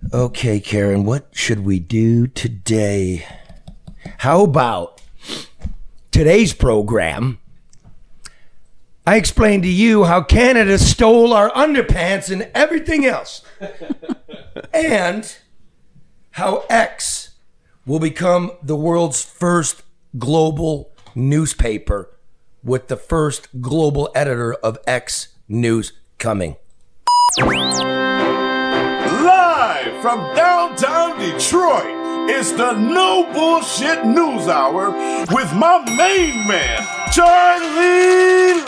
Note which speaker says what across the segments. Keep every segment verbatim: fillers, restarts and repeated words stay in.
Speaker 1: Okay, Karen, what should we do today? How about today's program? I explained to you how Canada stole our underpants and everything else. And how X will become the world's first global newspaper with the first global editor of X News coming.
Speaker 2: Live from downtown Detroit, it's the No Bullshit News Hour with my main man, Charlie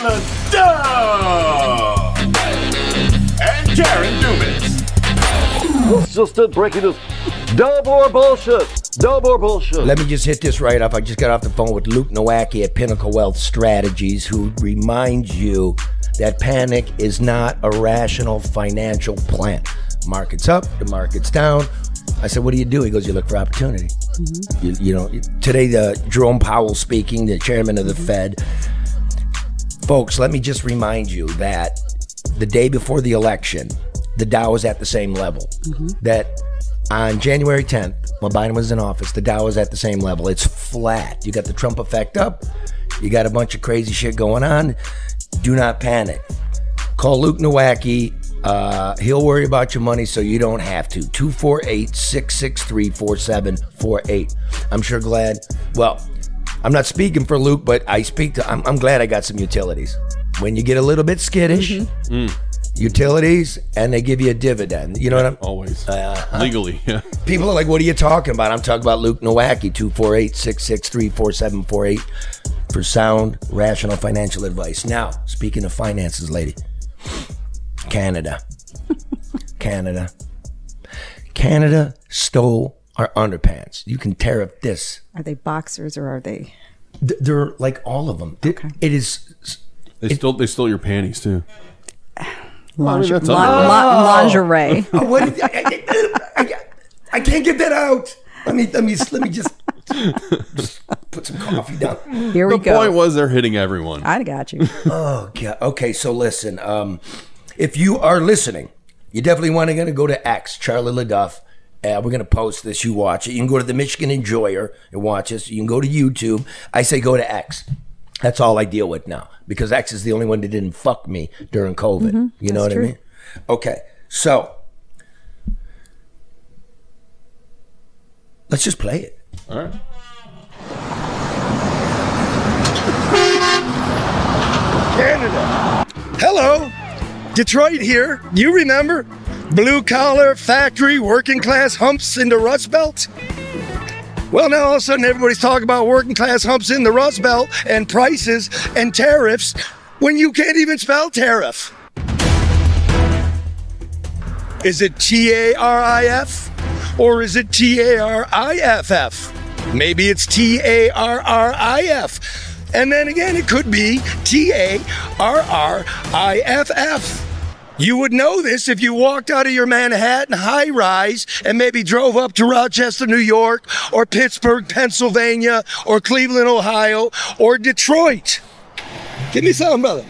Speaker 2: LaDove and Karen Dumas.
Speaker 3: Let's just did breaking news. No more bullshit. No more bullshit.
Speaker 1: Let me just hit this right up. I just got off the phone with Luke Nowacki at Pinnacle Wealth Strategies, who reminds you that panic is not a rational financial plan. Market's up, the market's down. I said, what do you do? He goes, you look for opportunity. Mm-hmm. You, you know, today, the Jerome Powell speaking, the chairman of the mm-hmm. Fed. Folks, let me just remind you that the day before the election, the Dow was at the same level. Mm-hmm. That on January tenth, when Biden was in office, the Dow was at the same level. It's flat. You got the Trump effect up. You got a bunch of crazy shit going on. Do not panic. Call Luke Nowacki. Uh, he'll worry about your money so you don't have to. two four eight, six six three, four seven four eight. I'm sure glad. Well, I'm not speaking for Luke, but I speak to, I'm, I'm glad I got some utilities. When you get a little bit skittish, mm-hmm. mm. utilities, and they give you a dividend. You know
Speaker 4: yeah,
Speaker 1: what I'm
Speaker 4: always
Speaker 1: uh,
Speaker 4: legally. Yeah.
Speaker 1: People are like, what are you talking about? I'm talking about Luke Nowacki, two four eight, six six three, four seven four eight for sound, rational financial advice. Now, speaking of finances, lady, Canada. Canada. Canada stole our underpants. You can tariff this.
Speaker 5: Are they boxers or are they?
Speaker 1: They're like all of them.
Speaker 5: Okay.
Speaker 1: It is.
Speaker 4: They
Speaker 1: it,
Speaker 4: stole. They stole your panties too.
Speaker 5: Lingerie.
Speaker 4: I mean,
Speaker 5: oh. Lingerie.
Speaker 1: Oh, what did, I, I, I, I can't get that out. Let me. Let me. Let me just. just put some coffee down.
Speaker 5: Here we
Speaker 4: the
Speaker 5: go.
Speaker 4: The point was they're hitting everyone.
Speaker 5: I got you.
Speaker 1: Oh God. Okay. So listen. Um, if you are listening, you definitely want to go to X, Charlie LaDuff. Uh, we're going to post this. You watch it. You can go to the Michigan Enjoyer and watch us. You can go to YouTube. I say go to X. That's all I deal with now because X is the only one that didn't fuck me during COVID. Mm-hmm. You know
Speaker 5: That's
Speaker 1: what
Speaker 5: true.
Speaker 1: I mean? Okay. So let's just play it.
Speaker 4: All right.
Speaker 6: Canada. Hello. Detroit here. You remember? Blue collar, factory, working class humps in the Rust Belt? Well, now all of a sudden everybody's talking about working class humps in the Rust Belt and prices and tariffs when you can't even spell tariff. Is it T A R I F or is it T A R I F F? Maybe it's T A R R I F. And then again, it could be T A R R I F F. You would know this if you walked out of your Manhattan high-rise and maybe drove up to Rochester, New York, or Pittsburgh, Pennsylvania, or Cleveland, Ohio, or Detroit. Give me some, brother.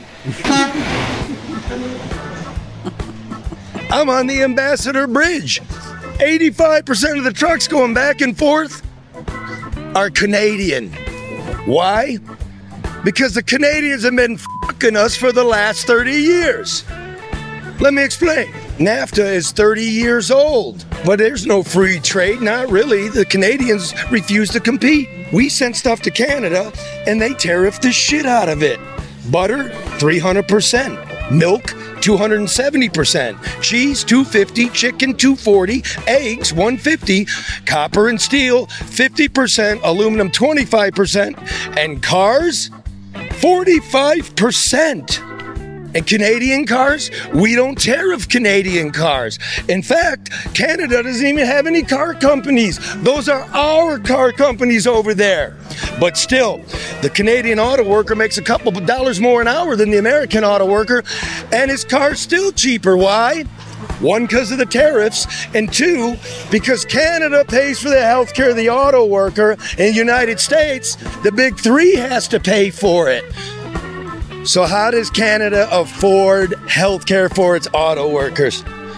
Speaker 6: I'm on the Ambassador Bridge. eighty-five percent of the trucks going back and forth are Canadian. Why? Because the Canadians have been fucking us for the last thirty years. Let me explain. NAFTA is thirty years old, but there's no free trade, not really. The Canadians refuse to compete. We send stuff to Canada, and they tariff the shit out of it. Butter, three hundred percent. Milk, two hundred seventy percent. Cheese, two hundred fifty percent. Chicken, two hundred forty percent. Eggs, one hundred fifty percent. Copper and steel, fifty percent. Aluminum, twenty-five percent. And cars, forty-five percent. And Canadian cars, we don't tariff Canadian cars. In fact, Canada doesn't even have any car companies. Those are our car companies over there. But still, the Canadian auto worker makes a couple of dollars more an hour than the American auto worker, and his car's still cheaper. Why? One, because of the tariffs, and two, because Canada pays for the health care of the auto worker, and the United States, the big three, has to pay for it. So how does Canada afford health care for its auto workers?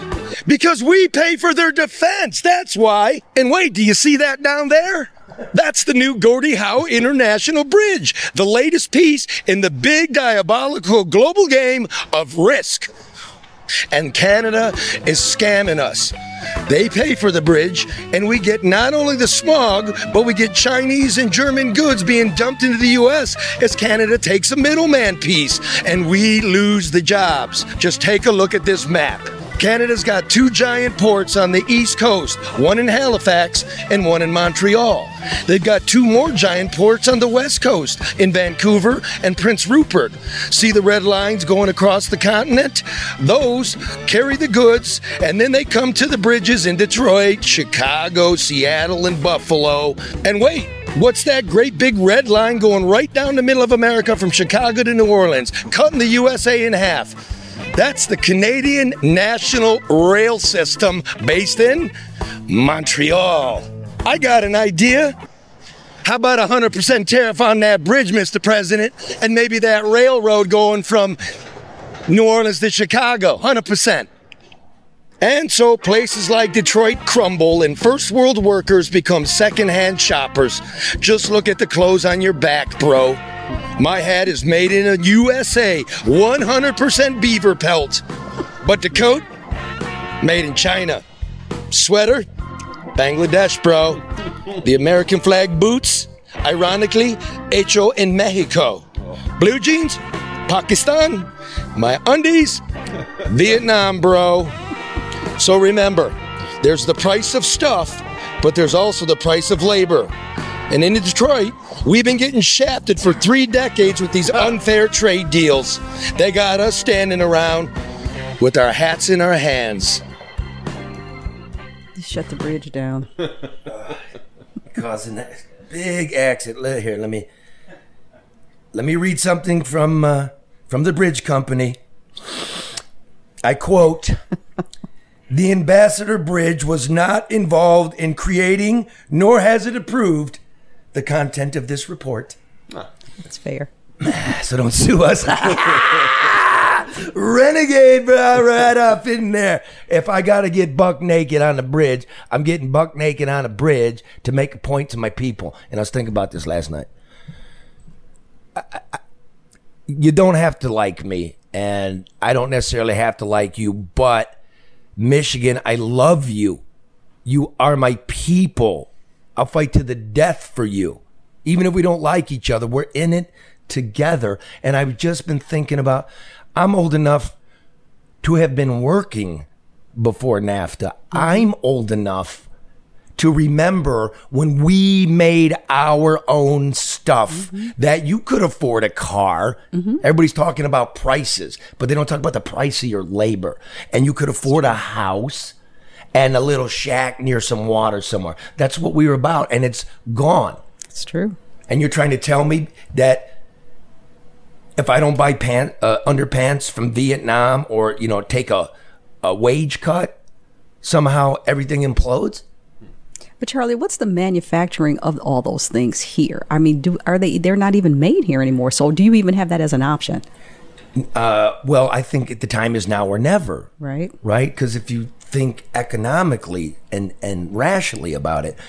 Speaker 6: Because we pay for their defense. That's why. And wait, do you see that down there? That's the new Gordie Howe International Bridge, the latest piece in the big diabolical global game of risk. And Canada is scamming us. They pay for the bridge, and we get not only the smog, but we get Chinese and German goods being dumped into the U S as Canada takes a middleman piece, and we lose the jobs. Just take a look at this map. Canada's got two giant ports on the east coast, one in Halifax and one in Montreal. They've got two more giant ports on the west coast, in Vancouver and Prince Rupert. See the red lines going across the continent? Those carry the goods, and then they come to the bridges in Detroit, Chicago, Seattle, and Buffalo. And wait, what's that great big red line going right down the middle of America from Chicago to New Orleans, cutting the U S A in half? That's the Canadian National Rail System based in Montreal. I got an idea. How about a one hundred percent tariff on that bridge, Mister President, and maybe that railroad going from New Orleans to Chicago, one hundred percent. And so places like Detroit crumble and first world workers become secondhand shoppers. Just look at the clothes on your back, bro. My hat is made in a U S A, one hundred percent beaver pelt. But the coat, made in China. Sweater, Bangladesh, bro. The American flag boots, ironically, hecho in Mexico. Blue jeans, Pakistan. My undies, Vietnam, bro. So remember, there's the price of stuff, but there's also the price of labor. And in Detroit, we've been getting shafted for three decades with these unfair trade deals. They got us standing around with our hats in our hands.
Speaker 5: Just shut the bridge down.
Speaker 1: Causing that big accident. Here, let me let me read something from uh, from the bridge company. I quote: "The Ambassador Bridge was not involved in creating, nor has it approved the content of this report."
Speaker 5: That's fair.
Speaker 1: So don't sue us. Renegade, bro, right up in there. If I got to get buck naked on the bridge, I'm getting buck naked on a bridge to make a point to my people. And I was thinking about this last night. I, I, you don't have to like me, and I don't necessarily have to like you, but Michigan, I love you. You are my people. I'll fight to the death for you. Even if we don't like each other, we're in it together. And I've just been thinking about, I'm old enough to have been working before NAFTA. I'm old enough to remember when we made our own stuff, mm-hmm. that you could afford a car. Mm-hmm. Everybody's talking about prices, but they don't talk about the price of your labor. And you could afford a house and a little shack near some water somewhere. That's what we were about, and it's gone.
Speaker 5: It's true.
Speaker 1: And you're trying to tell me that if I don't buy pant, uh, underpants from Vietnam, or, you know, take a, a wage cut, somehow everything implodes?
Speaker 5: But Charlie, what's the manufacturing of all those things here? I mean, do are they? They're not even made here anymore. So do you even have that as an option?
Speaker 1: Uh, well, I think the time is now or never.
Speaker 5: Right.
Speaker 1: Right? Because if you think economically and, and rationally about it,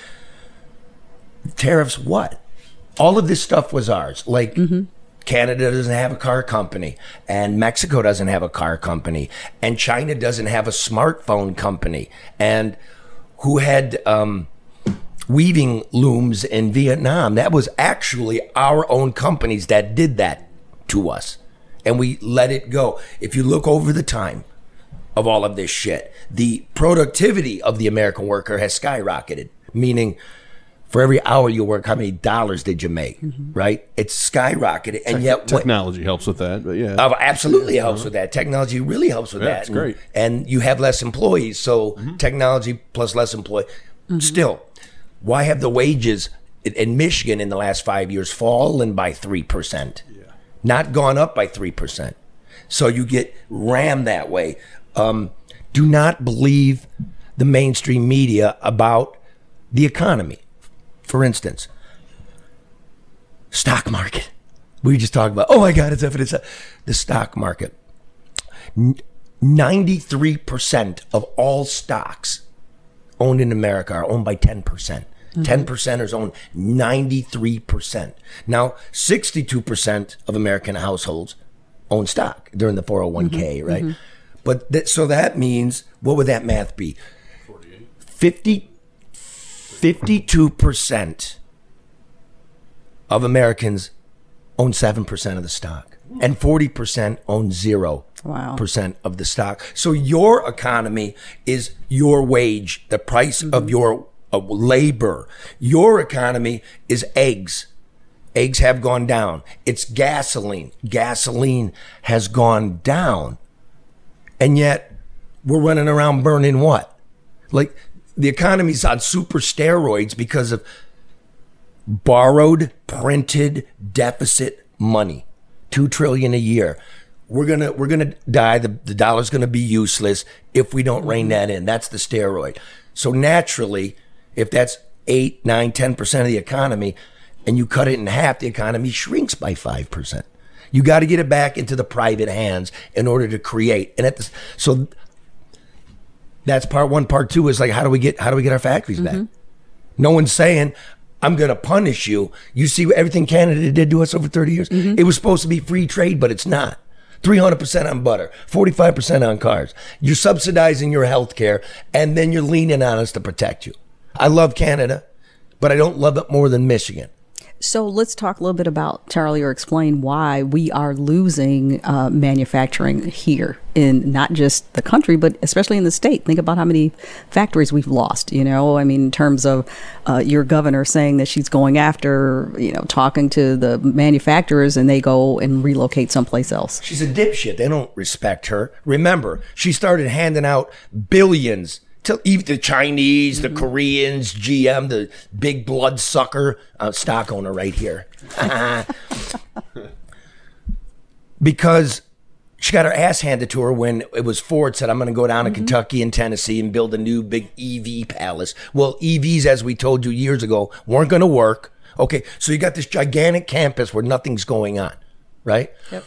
Speaker 1: tariffs what? All of this stuff was ours. Like, mm-hmm. Canada doesn't have a car company, and Mexico doesn't have a car company, and China doesn't have a smartphone company. And who had um, weaving looms in Vietnam? That was actually our own companies that did that to us. And we let it go. If you look over the time of all of this shit, the productivity of the American worker has skyrocketed, meaning for every hour you work, how many dollars did you make, mm-hmm. right? It's skyrocketed. And
Speaker 4: Te-
Speaker 1: yet
Speaker 4: technology what, helps with that, but yeah.
Speaker 1: Uh, absolutely helps uh-huh. with that. Technology really helps with
Speaker 4: yeah,
Speaker 1: that.
Speaker 4: That's great.
Speaker 1: And, and you have less employees, so mm-hmm. technology plus less employees. Mm-hmm. Still, why have the wages in, in Michigan in the last five years fallen by three percent? Yeah. Not gone up by three percent. So you get rammed that way. Um, do not believe the mainstream media about the economy. For instance, stock market. We just talked about, oh my God, it's up, it's up. The stock market. ninety-three percent of all stocks owned in America are owned by ten percent. Mm-hmm. ten percenters own ninety-three percent. Now, sixty-two percent of American households own stock during the four oh one k, mm-hmm. right? Mm-hmm. But that, so that means, what would that math be?
Speaker 4: forty-eight.
Speaker 1: fifty, fifty-two percent of Americans own seven percent of the stock, and forty percent own zero
Speaker 5: wow.
Speaker 1: percent of the stock. So your economy is your wage, the price mm-hmm. of your of labor. Your economy is eggs. Eggs have gone down. It's gasoline. Gasoline has gone down. And yet we're running around burning what? Like, the economy's on super steroids because of borrowed, printed, deficit money. Two trillion a year. We're gonna we're gonna die. The, the dollar's gonna be useless if we don't rein that in. That's the steroid. So naturally, if that's eight, nine, ten percent of the economy, and you cut it in half, the economy shrinks by five percent. You got to get it back into the private hands in order to create. And at the, so that's part one. Part two is like, how do we get how do we get our factories back? Mm-hmm. No one's saying, I'm going to punish you. You see everything Canada did to us over thirty years? Mm-hmm. It was supposed to be free trade, but it's not. three hundred percent on butter, forty-five percent on cars. You're subsidizing your health care, and then you're leaning on us to protect you. I love Canada, but I don't love it more than Michigan.
Speaker 5: So let's talk a little bit about, Charlie, or explain why we are losing uh, manufacturing here in not just the country, but especially in the state. Think about how many factories we've lost, you know, I mean, in terms of uh, your governor saying that she's going after, you know, talking to the manufacturers and they go and relocate someplace else.
Speaker 1: She's a dipshit. They don't respect her. Remember, she started handing out billions to even the Chinese, the mm-hmm. Koreans, G M, the big blood sucker, uh, stock owner right here. Because she got her ass handed to her when it was Ford said, I'm going to go down mm-hmm. to Kentucky and Tennessee and build a new big E V palace. Well, E Vs, as we told you years ago, weren't going to work. Okay, so you got this gigantic campus where nothing's going on, right?
Speaker 5: Yep.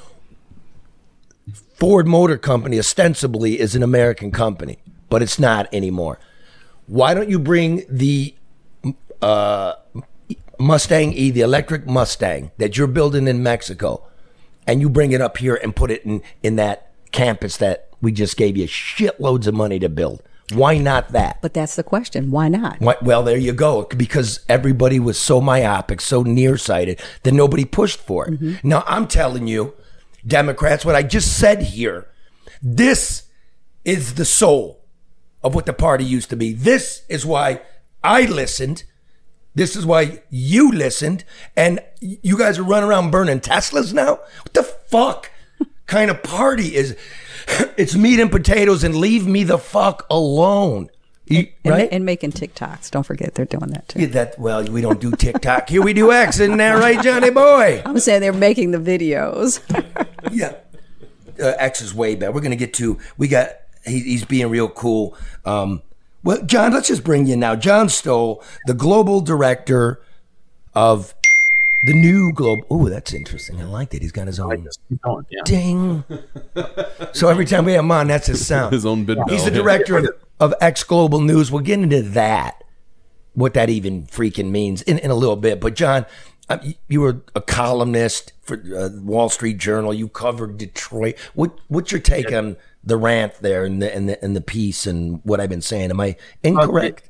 Speaker 1: Ford Motor Company ostensibly is an American company, but it's not anymore. Why don't you bring the uh, Mustang E, the electric Mustang that you're building in Mexico, and you bring it up here and put it in, in that campus that we just gave you shitloads of money to build? Why not that?
Speaker 5: But that's the question. Why not?
Speaker 1: Why, well, there you go. Because everybody was so myopic, so nearsighted, that nobody pushed for it. Mm-hmm. Now, I'm telling you, Democrats, what I just said here, this is the soul of what the party used to be. This is why I listened. This is why you listened. And you guys are running around burning Teslas now? What the fuck kind of party is? It's meat and potatoes and leave me the fuck alone. You,
Speaker 5: and,
Speaker 1: right?
Speaker 5: and, and making TikToks. Don't forget they're doing that too.
Speaker 1: Yeah, that, well, we don't do TikTok. Here we do X. Isn't that right, Johnny boy?
Speaker 5: I'm saying they're making the videos.
Speaker 1: Yeah. Uh, X is way better. We're going to get to, we got, he, he's being real cool. Um, well, John, let's just bring you now. John Stoll, the global director of the new global. Oh, that's interesting. I like that. He's got his own
Speaker 7: like this. Going, yeah.
Speaker 1: Ding. So every time we have him on, that's his sound.
Speaker 4: His own bid.
Speaker 1: He's the director of, of X Global News. We'll get into that, what that even freaking means in, in a little bit. But John, you were a columnist for uh, Wall Street Journal. You covered Detroit. What what's your take yeah. on the rant there and the and the and the piece and what I've been saying? Am I incorrect?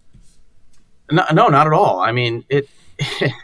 Speaker 7: Uh, it, no, no, not at all. I mean, it it,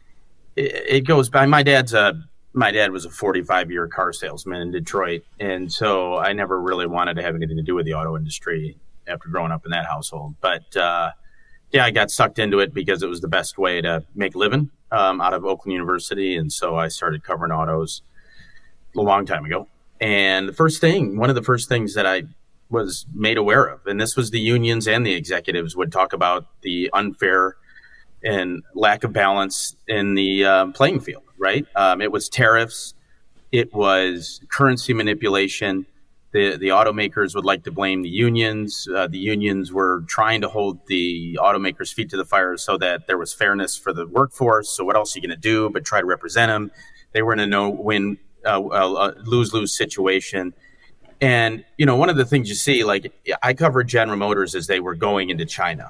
Speaker 7: it goes by. My dad's a my dad was a forty-five year car salesman in Detroit, and so I never really wanted to have anything to do with the auto industry after growing up in that household. But uh, yeah, I got sucked into it because it was the best way to make a living um, out of Oakland University, and so I started covering autos a long time ago. And the first thing, one of the first things that I was made aware of, and this was the unions and the executives would talk about the unfair and lack of balance in the uh, playing field, right? Um, it was tariffs. It was currency manipulation. The, the automakers would like to blame the unions. Uh, the unions were trying to hold the automakers' feet to the fire so that there was fairness for the workforce. So what else are you going to do but try to represent them? They were in a no-win, uh, uh, lose-lose situation. And, you know, one of the things you see, like I covered General Motors as they were going into China.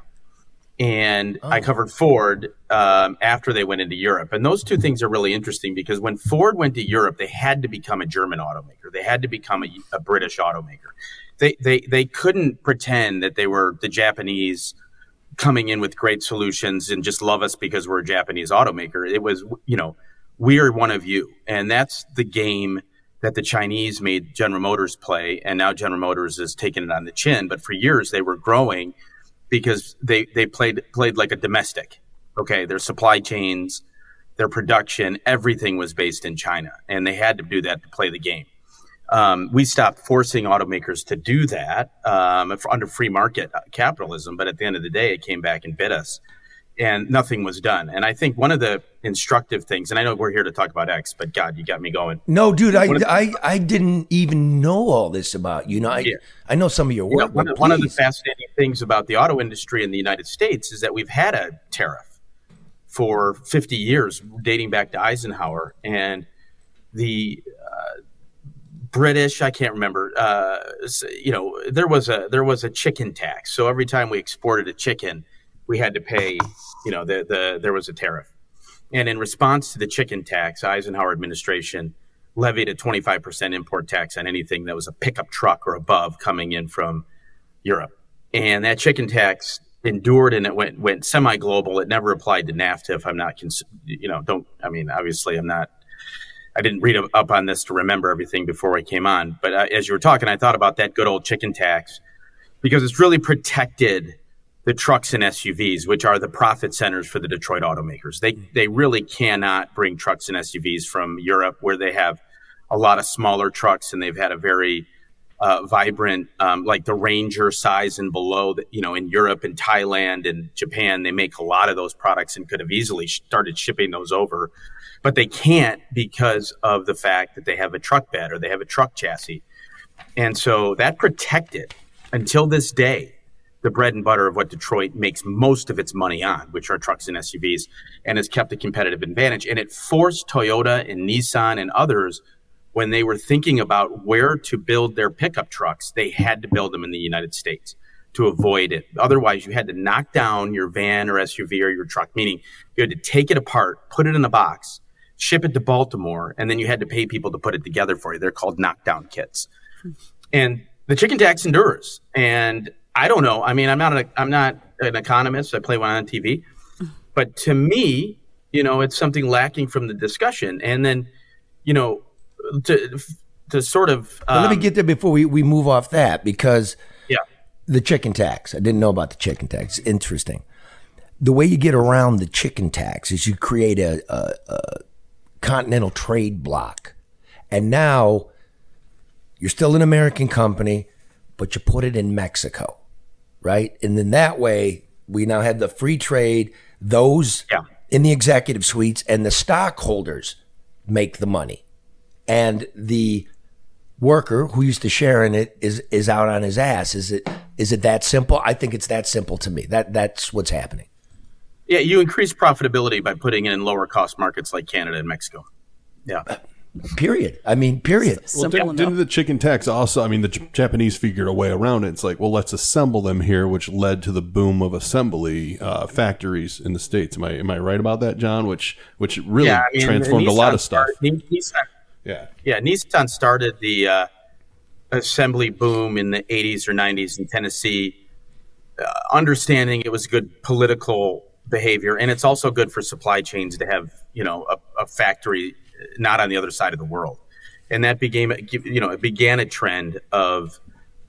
Speaker 7: And oh. I covered Ford um, after they went into Europe. And those two things are really interesting because when Ford went to Europe, they had to become a German automaker. They had to become a, a British automaker. They, they, they couldn't pretend that they were the Japanese coming in with great solutions and just love us because we're a Japanese automaker. It was, you know, we're one of you. And that's the game that the Chinese made General Motors play. And now General Motors is taking it on the chin. But for years they were growing because they, they played played like a domestic. Okay, their supply chains, their production, everything was based in China. And they had to do that to play the game. Um, we stopped forcing automakers to do that um, under free market capitalism. But at the end of the day, it came back and bit us. And nothing was done. And I think one of the instructive things, and I know we're here to talk about X, but God, you got me going.
Speaker 1: No, dude, I the, I, I didn't even know all this about you. Know, I, yeah. I know some of your work. You know,
Speaker 7: one, one of the fascinating things about the auto industry in the United States is that we've had a tariff for fifty years, dating back to Eisenhower. And the uh, British, I can't remember, uh, you know, there was a there was a chicken tax. So every time we exported a chicken, we had to pay, you know, the, the there was a tariff. And in response to the chicken tax, Eisenhower administration levied a twenty-five percent import tax on anything that was a pickup truck or above coming in from Europe. And that chicken tax endured and it went went semi-global. It never applied to NAFTA, if I'm not, cons- you know, don't, I mean, obviously I'm not, I didn't read up on this to remember everything before I came on. But uh, as you were talking, I thought about that good old chicken tax because it's really protected the trucks and S U Vs, which are the profit centers for the Detroit automakers. They they really cannot bring trucks and S U Vs from Europe, where they have a lot of smaller trucks and they've had a very uh, vibrant, um, like the Ranger size and below. That, you know, in Europe and Thailand and Japan, they make a lot of those products and could have easily started shipping those over, but they can't because of the fact that they have a truck bed or they have a truck chassis, and so that protected until this day the bread and butter of what Detroit makes most of its money on, which are trucks and S U Vs, and has kept a competitive advantage. And it forced Toyota and Nissan and others, when they were thinking about where to build their pickup trucks, they had to build them in the United States to avoid it. Otherwise, you had to knock down your van or S U V or your truck, meaning you had to take it apart, put it in a box, ship it to Baltimore, and then you had to pay people to put it together for you. They're called knockdown kits. And the chicken tax endures. And I don't know. I mean, I'm not a, I'm not an economist. I play one on T V, but to me, you know, it's something lacking from the discussion. And then, you know, to to sort of um,
Speaker 1: well, let me get there before we, we move off that, because
Speaker 7: yeah,
Speaker 1: the chicken tax. I didn't know about the chicken tax. Interesting. The way you get around the chicken tax is you create a, a, a continental trade block, and now you're still an American company, but you put it in Mexico. Right. And then that way we now have the free trade, those
Speaker 7: yeah.
Speaker 1: in the executive suites, and the stockholders make the money. And the worker who used to share in it is, is out on his ass. Is it, is it that simple? I think it's that simple to me. That that's what's happening.
Speaker 7: Yeah. You increase profitability by putting it in lower cost markets like Canada and Mexico. Yeah.
Speaker 1: Period. I mean, period.
Speaker 4: Well, didn't, didn't the chicken tax also, I mean, the J- Japanese figured a way around it. It's like, well, let's assemble them here, which led to the boom of assembly uh, factories in the States. Am I am I right about that, John? Which which really yeah, I mean, transformed Nissan a lot of stuff.
Speaker 7: Started, Nissan,
Speaker 4: yeah.
Speaker 7: Yeah, Nissan started the uh, assembly boom in the eighties or nineties in Tennessee, uh, understanding it was good political behavior. And it's also good for supply chains to have, you know, a, a factory not on the other side of the world. And that became, you know, it began a trend of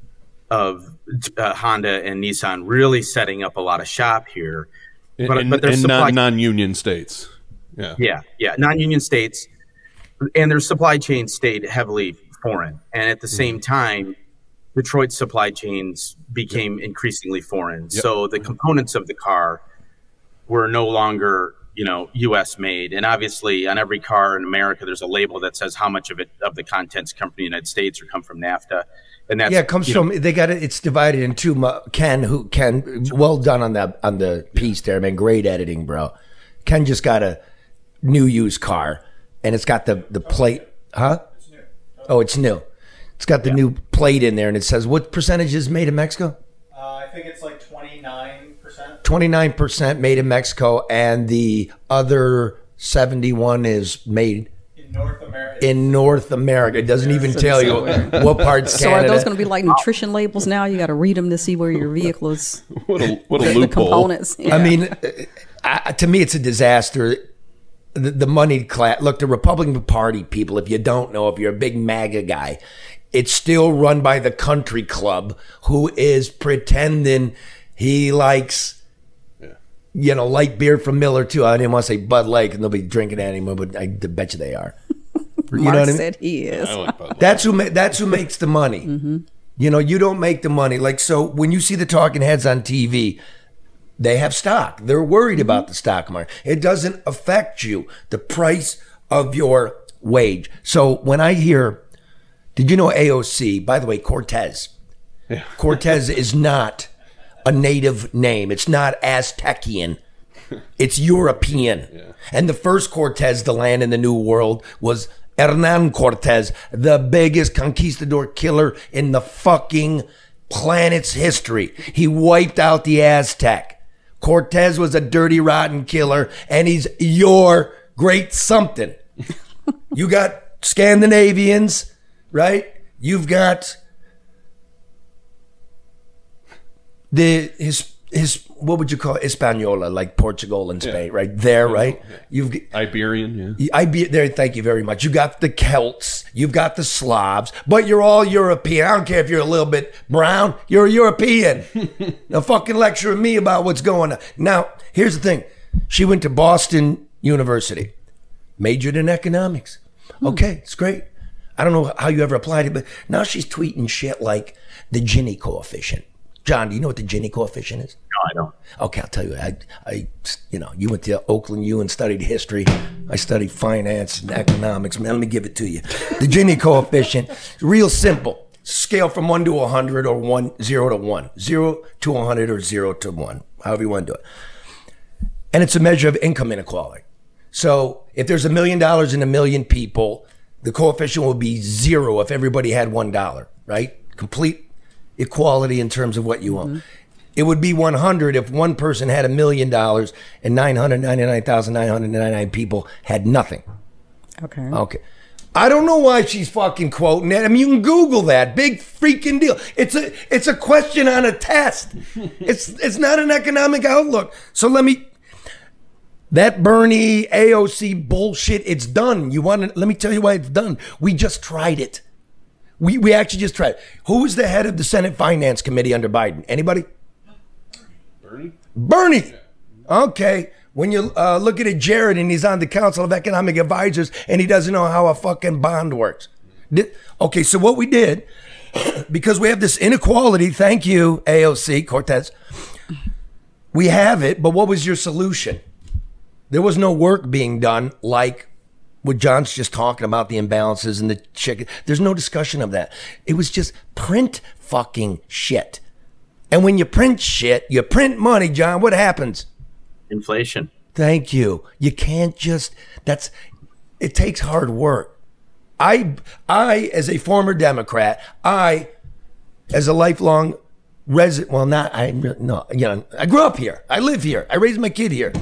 Speaker 7: of uh, Honda and Nissan really setting up a lot of shop here.
Speaker 4: But, in, but in supply- non, non-union states. Yeah.
Speaker 7: Yeah. Yeah. Non-union states. And their supply chain stayed heavily foreign. And at the mm-hmm. same time, Detroit's supply chains became yep. increasingly foreign. Yep. So the components of the car were no longer, you know, U S made. And obviously on every car in America, there's a label that says how much of it, of the contents come from the United States or come from NAFTA. And that's,
Speaker 1: yeah, it comes from, know, they got it. It's divided in two. Ken, who Ken, well done on that, on the piece there, man. Great editing, bro. Ken just got a new used car and it's got the, the plate, huh? Oh, it's new. It's got the yeah. new plate in there, and it says what percentage is made in Mexico?
Speaker 8: Uh, I think it's like twenty-nine percent.
Speaker 1: twenty-nine percent made in Mexico, and the other seventy-one is made
Speaker 8: in North America.
Speaker 1: In North America. It doesn't even so tell you what parts
Speaker 5: so
Speaker 1: Canada.
Speaker 5: So are those going to be like nutrition labels now? You got to read them to see where your vehicle is.
Speaker 4: what a, what a
Speaker 5: the,
Speaker 4: loophole.
Speaker 5: The components. Yeah.
Speaker 1: I mean, I, to me, it's a disaster. The, the moneyed class. Look, the Republican Party people, if you don't know, if you're a big MAGA guy, it's still run by the country club who is pretending he likes, yeah. you know, light beer from Miller too. I didn't want to say Bud Light because nobody drinking that anymore, but I bet you they are. You
Speaker 5: Mark
Speaker 1: know what I mean?
Speaker 5: said he is.
Speaker 4: I like Bud Light.
Speaker 1: That's who. Ma- that's who makes the money.
Speaker 5: Mm-hmm.
Speaker 1: You know, you don't make the money. Like so, when you see the talking heads on T V. They have stock. They're worried about the stock market. It doesn't affect you, the price of your wage. So when I hear, did you know A O C, by the way, Cortez. Yeah. Cortez is not a native name. It's not Aztecian. It's European. Yeah. And the first Cortez to land in the New World was Hernan Cortez, the biggest conquistador killer in the fucking planet's history. He wiped out the Aztec. Cortez was a dirty, rotten killer, and he's your great something. You got Scandinavians, right? You've got the his his what would you call it? Hispaniola, like Portugal and Spain, yeah. right there, right? Yeah. You've
Speaker 4: Iberian, yeah.
Speaker 1: I be there. Thank you very much. You got the Celts, you've got the Slavs, but you're all European. I don't care if you're a little bit brown. You're a European. Now, fucking lecture me about what's going on. Now, here's the thing. She went to Boston University, majored in economics. Okay, it's great. I don't know how you ever applied it, but now she's tweeting shit like the Gini coefficient. John, do you know what the Gini coefficient is?
Speaker 7: No, I don't.
Speaker 1: Okay, I'll tell you. I, I, you know, you went to Oakland U and studied history. I studied finance and economics. Man, let me give it to you. The Gini coefficient, real simple. Scale from one to a hundred, or one zero to one, zero to a hundred, or zero to one, however you want to do it. And it's a measure of income inequality. So if there's a million dollars in a million people, the coefficient will be zero if everybody had one dollar, right? Complete equality in terms of what you own. Mm-hmm. It would be one hundred if one person had a million dollars and nine hundred ninety-nine thousand nine hundred ninety-nine people had nothing.
Speaker 5: Okay.
Speaker 1: Okay. I don't know why she's fucking quoting that. I mean, you can Google that. Big freaking deal. It's a it's a question on a test. It's it's not an economic outlook. So let me. That Bernie A O C bullshit. It's done. You want to? Let me tell you why it's done. We just tried it. We we actually just tried. Who was the head of the Senate Finance Committee under Biden? Anybody?
Speaker 4: Bernie.
Speaker 1: Bernie. Okay. When you uh, look at it, Jared, and he's on the Council of Economic Advisors, and he doesn't know how a fucking bond works. Did, okay, so what we did, because we have this inequality, thank you, A O C, Cortez, we have it, but what was your solution? There was no work being done like what John's just talking about, the imbalances and the chicken. There's no discussion of that. It was just print fucking shit. And when you print shit, you print money, John, what happens?
Speaker 7: Inflation.
Speaker 1: Thank you. You can't just, that's, it takes hard work. I, I, as a former Democrat, I, as a lifelong resident, well, not, I, no, you know, I grew up here. I live here. I raised my kid here.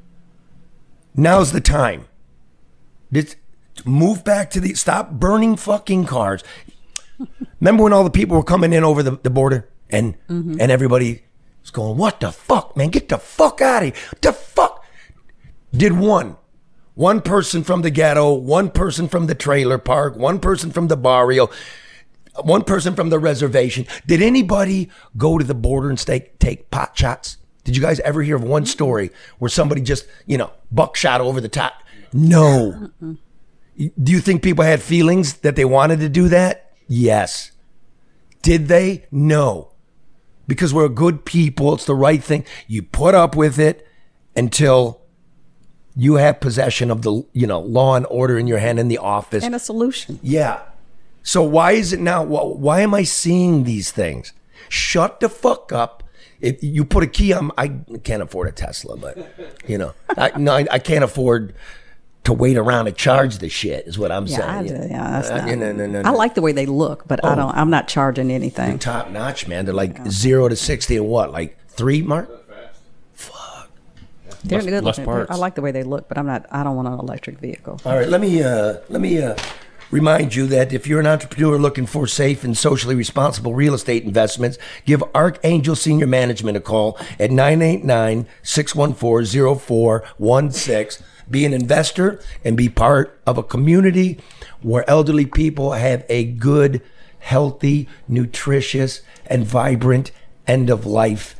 Speaker 1: Now's the time. This, move back to the, stop burning fucking cars. Remember when all the people were coming in over the, the border and, mm-hmm. and everybody was going, what the fuck, man? Get the fuck out of here. What the fuck? Did one, one person from the ghetto, one person from the trailer park, one person from the barrio, one person from the reservation. Did anybody go to the border and stay, take pot shots? Did you guys ever hear of one story where somebody just, you know, buckshot over the top? No. Do you think people had feelings that they wanted to do that? Yes. Did they? No. Because we're good people. It's the right thing. You put up with it until you have possession of the, you know, law and order in your hand in the office.
Speaker 5: And a solution.
Speaker 1: Yeah. So why is it now? Why am I seeing these things? Shut the fuck up. If you put a key on, I can't afford a Tesla, but you know, I, no, I, I can't afford to wait around to charge the shit is what I'm
Speaker 5: Yeah, I
Speaker 1: saying.
Speaker 5: do. Yeah, that's
Speaker 1: Uh,
Speaker 5: not,
Speaker 1: no, no, no, no,
Speaker 5: I
Speaker 1: no.
Speaker 5: like the way they look, but I
Speaker 1: Oh.
Speaker 5: don't. I'm not charging anything.
Speaker 1: Top notch, man. They're like zero to sixty in what, like three, Mark?
Speaker 5: They're
Speaker 4: Less-
Speaker 5: good
Speaker 4: less
Speaker 5: looking.
Speaker 4: parts.
Speaker 5: I like the way they look, but I'm not. I don't want an electric vehicle.
Speaker 1: All right, let me uh, let me uh, remind you that if you're an entrepreneur looking for safe and socially responsible real estate investments, give Archangel Senior Management a call at nine eight nine, six one four, zero four one six. Be an investor and be part of a community where elderly people have a good, healthy, nutritious, and vibrant end of life.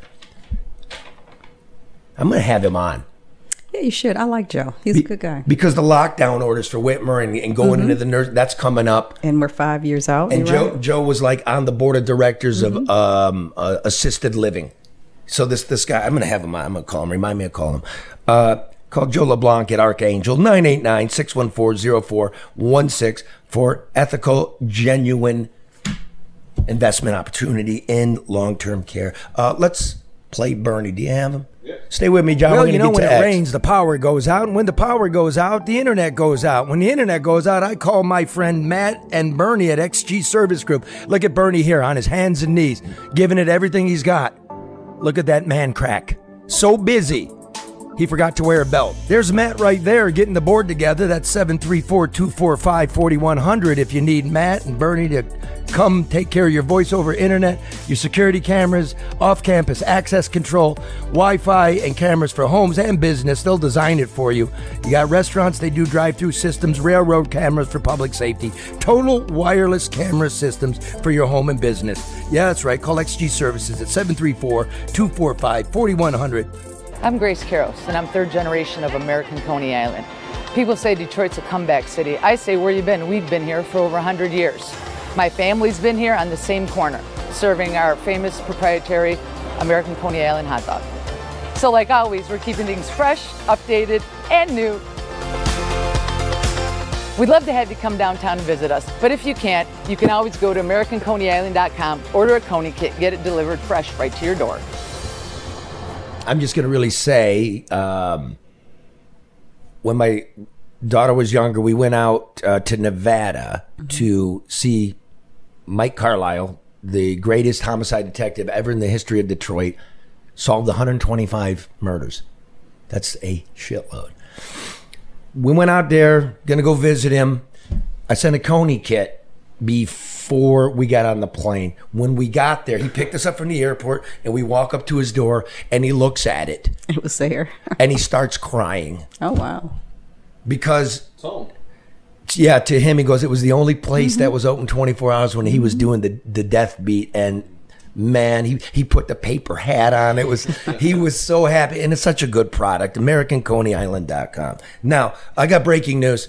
Speaker 1: I'm going to have him on.
Speaker 5: Yeah, you should. I like Joe. He's a good guy.
Speaker 1: Because the lockdown orders for Whitmer and, and going into the nurse, that's coming up.
Speaker 5: And we're five years out.
Speaker 1: And
Speaker 5: you're
Speaker 1: Joe
Speaker 5: right.
Speaker 1: Joe was like on the board of directors of um, uh, assisted living. So this this guy, I'm going to have him on. I'm going to call him. Remind me to call him. Uh, call Joe LeBlanc at Archangel, nine eight nine, six one four, zero four one six for ethical, genuine investment opportunity in long-term care. Uh, let's play Bernie. Do you have him? Stay with me, John.
Speaker 9: Well,
Speaker 1: We're
Speaker 9: you
Speaker 1: gonna
Speaker 9: know,
Speaker 1: get
Speaker 9: when
Speaker 1: to
Speaker 9: it
Speaker 1: X.
Speaker 9: rains, the power goes out. And when the power goes out, the internet goes out. When the internet goes out, I call my friend Matt and Bernie at X G Service Group. Look at Bernie here on his hands and knees, giving it everything he's got. Look at that man crack. So busy, he forgot to wear a belt. There's Matt right there getting the board together. That's seven three four, two four five, four one zero zero if you need Matt and Bernie to come take care of your voice over internet, your security cameras, off-campus access control, Wi-Fi, and cameras for homes and business. They'll design it for you. You got restaurants, they do drive-through systems, railroad cameras for public safety, total wireless camera systems for your home and business. Yeah, that's right. Call X G Services at seven three four, two four five, four one zero zero.
Speaker 10: I'm Grace Karos, and I'm third generation of American Coney Island. People say Detroit's a comeback city. I say, where you been? We've been here for over one hundred years. My family's been here on the same corner, serving our famous proprietary American Coney Island hot dog. So like always, we're keeping things fresh, updated, and new. We'd love to have you come downtown and visit us, but if you can't, you can always go to American Coney Island dot com, order a Coney kit, get it delivered fresh right to your door.
Speaker 1: I'm just going to really say, um, when my daughter was younger, we went out uh, to Nevada mm-hmm. to see Mike Carlisle, the greatest homicide detective ever in the history of Detroit, solved one hundred twenty-five murders. That's a shitload. We went out there, going to go visit him. I sent a Coney kit before we got on the plane. When we got there, he picked us up from the airport, and we walk up to his door, and he looks at it.
Speaker 5: It was there.
Speaker 1: And he starts crying.
Speaker 5: Oh, wow.
Speaker 1: Because, yeah, to him, he goes, it was the only place
Speaker 5: Mm-hmm.
Speaker 1: that was open twenty-four hours when he was doing the, the death beat. And, man, he, he put the paper hat on. It was He was so happy. And it's such a good product. American Coney Island dot com. Now, I got breaking news.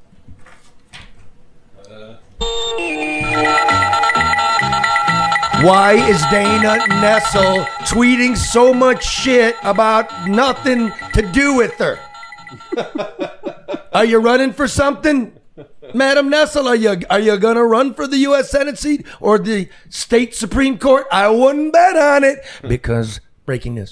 Speaker 1: Why is Dana Nessel tweeting so much shit about nothing to do with her? Are you running for something? Madam Nessel, are you are you gonna run for the U S Senate seat or the state Supreme Court? I wouldn't bet on it because breaking news.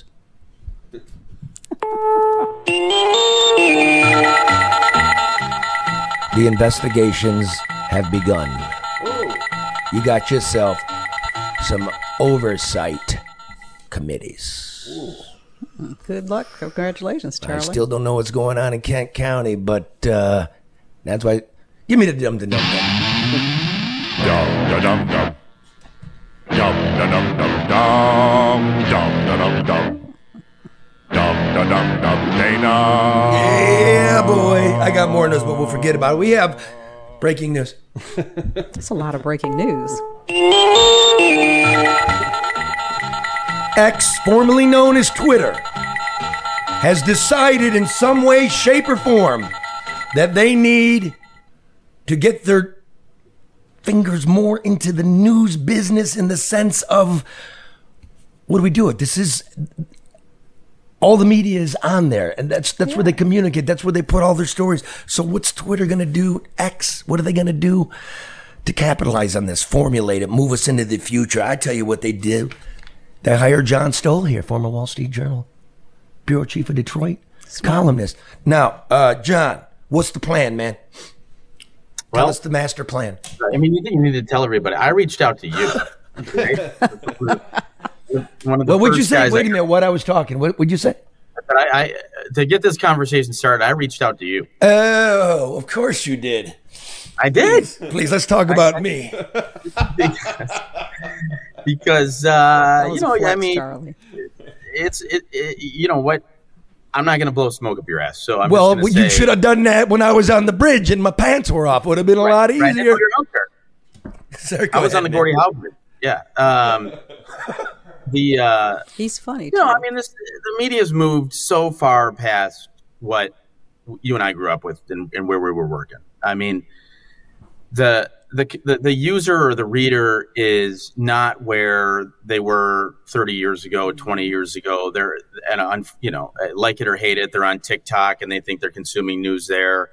Speaker 1: The investigations have begun. You got yourself some oversight committees.
Speaker 5: Good luck. Congratulations, Charlie.
Speaker 1: I still don't know what's going on in Kent County, but uh, that's why. Give me the dum dum dum dum.
Speaker 2: Dum dum dum. Dum dum dum dum dum dum dum dum. Dum dum dum dum. Dana.
Speaker 1: Yeah, boy. I got more news, but we'll forget about it. We have breaking news.
Speaker 5: That's a lot of breaking news.
Speaker 1: X, formerly known as Twitter, has decided in some way, shape, or form that they need to get their fingers more into the news business in the sense of, what do we do it? This is, all the media is on there, and that's that's yeah. where they communicate. That's where they put all their stories. So what's Twitter going to do? X, what are they going to do to capitalize on this, formulate it, move us into the future? I tell you what they did. They hired John Stoll here, former Wall Street Journal bureau chief of Detroit, Smart. columnist. Now, uh, John, What's the plan, man?
Speaker 7: Well,
Speaker 1: Tell us the master plan.
Speaker 7: I mean, you think you need to tell everybody. I reached out to you. Okay? One of the
Speaker 1: What would you
Speaker 7: first
Speaker 1: say?
Speaker 7: guys
Speaker 1: Wait a
Speaker 7: I-
Speaker 1: minute. What I was talking. What would you say?
Speaker 7: But I, I, to get this conversation started, I reached out to you.
Speaker 1: Oh, of course you did.
Speaker 7: I did.
Speaker 1: Please, let's talk about me.
Speaker 7: Because, uh,
Speaker 5: That was
Speaker 7: you know,
Speaker 5: a flex,
Speaker 7: I mean,
Speaker 5: Charlie.
Speaker 7: it's, it, it, you know what? I'm not going to blow smoke up your ass. So I'm
Speaker 1: Well,
Speaker 7: just
Speaker 1: you
Speaker 7: gonna say,
Speaker 1: should have done that when I was on the bridge and my pants were off. Would have been a lot
Speaker 7: Right,
Speaker 1: easier.
Speaker 7: you're out there.
Speaker 1: Sorry, go
Speaker 7: I was
Speaker 1: ahead,
Speaker 7: on the
Speaker 1: man.
Speaker 7: Gordie Howe bridge. Yeah. Um, the, uh,
Speaker 5: He's funny.
Speaker 7: you know,
Speaker 5: too.
Speaker 7: I mean, this, the media's moved so far past what you and I grew up with and, and where we were working. I mean, the, the the the user or the reader is not where they were thirty years ago, twenty years ago. They're and on, you know, like it or hate it, they're on TikTok and they think they're consuming news there.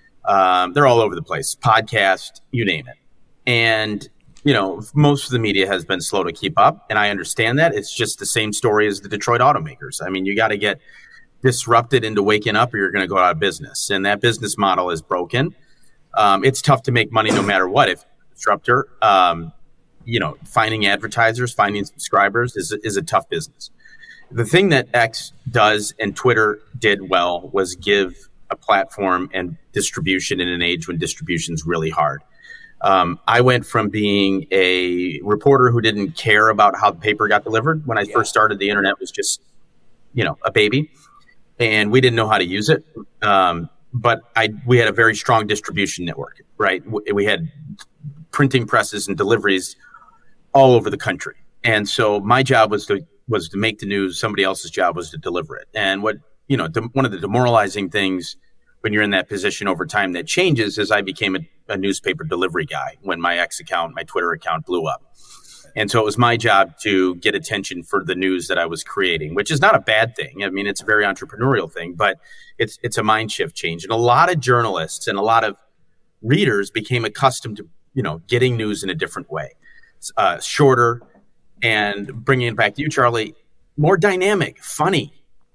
Speaker 7: Um, they're all over the place, podcast, you name it. And you know, most of the media has been slow to keep up, and I understand that. It's just the same story as the Detroit automakers. I mean, you got to get disrupted into waking up, or you're going to go out of business, and that business model is broken. Um, it's tough to make money no matter what. If disruptor, um, you know, finding advertisers, finding subscribers is is a tough business. The thing that X does and Twitter did well was give a platform and distribution in an age when distribution is really hard. Um, I went from being a reporter who didn't care about how the paper got delivered. When I yeah. first started, the internet was just, you know, a baby, and we didn't know how to use it. Um, but I, we had a very strong distribution network, right? We had printing presses and deliveries all over the country. And so my job was to, was to make the news. Somebody else's job was to deliver it. And what, you know, de- one of the demoralizing things when you're in that position over time that changes is I became a, a newspaper delivery guy when my X account, my Twitter account blew up. And so it was my job to get attention for the news that I was creating, which is not a bad thing. I mean, it's a very entrepreneurial thing, but it's it's a mind shift change. And a lot of journalists and a lot of readers became accustomed to, you know, getting news in a different way, uh, shorter, and bringing it back to you, Charlie, more dynamic, funny.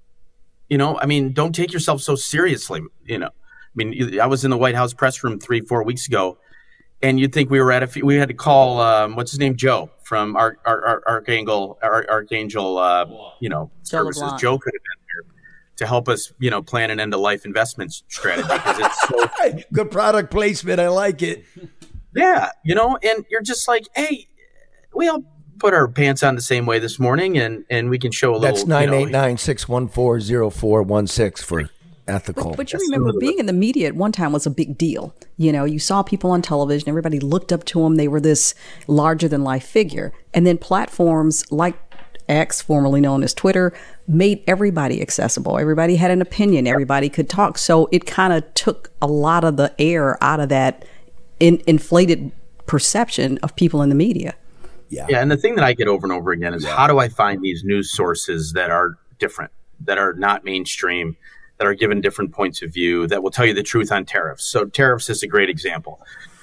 Speaker 7: You know, I mean, don't take yourself so seriously. You know, I mean, I was in the White House press room three, four weeks ago, and you'd think we were at a, we had to call, um, what's his name? Joe from our, our, our Archangel, our, Archangel, uh, you know,
Speaker 5: Joe
Speaker 7: services.
Speaker 5: LeBlanc.
Speaker 7: Joe could have been here to help us, you know, plan an end of life investment strategy because it's so
Speaker 1: good product placement. I like it.
Speaker 7: Yeah. You know, and you're just like, hey, we all put our pants on the same way this morning, and, and we can show a little.
Speaker 1: That's nine eight nine, six one four, zero four one six for ethical.
Speaker 5: But, but you remember being in the media at one time was a big deal. You know, you saw people on television, everybody looked up to them. They were this larger than life figure. And then platforms like X, formerly known as Twitter, made everybody accessible. Everybody had an opinion. Everybody could talk. So it kind of took a lot of the air out of that in, inflated perception of people in the media.
Speaker 7: Yeah. yeah, and the thing that I get over and over again is yeah. how do I find these news sources that are different, that are not mainstream, that are given different points of view, that will tell you the truth on tariffs. So tariffs is a great example.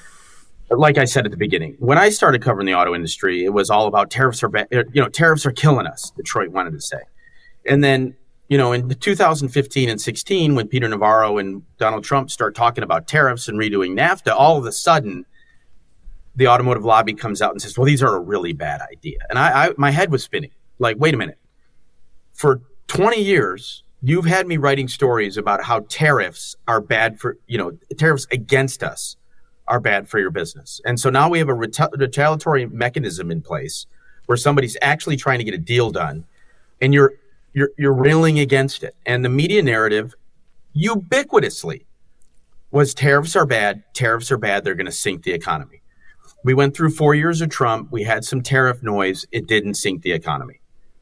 Speaker 7: But like I said at the beginning, when I started covering the auto industry, it was all about tariffs are bad, you know, tariffs are killing us, Detroit wanted to say. And then, you know, in two thousand fifteen and sixteen, when Peter Navarro and Donald Trump start talking about tariffs and redoing NAFTA, all of a sudden, the automotive lobby comes out and says, well, these are a really bad idea. And I, I my head was spinning. Like, wait a minute. For twenty years, you've had me writing stories about how tariffs are bad for, you know, tariffs against us are bad for your business. And so now we have a reta- retaliatory mechanism in place where somebody's actually trying to get a deal done, and you're you're you're railing against it. And the media narrative ubiquitously was tariffs are bad, tariffs are bad, they're going to sink the economy. We went through four years of Trump. We had some tariff noise. It didn't sink the economy.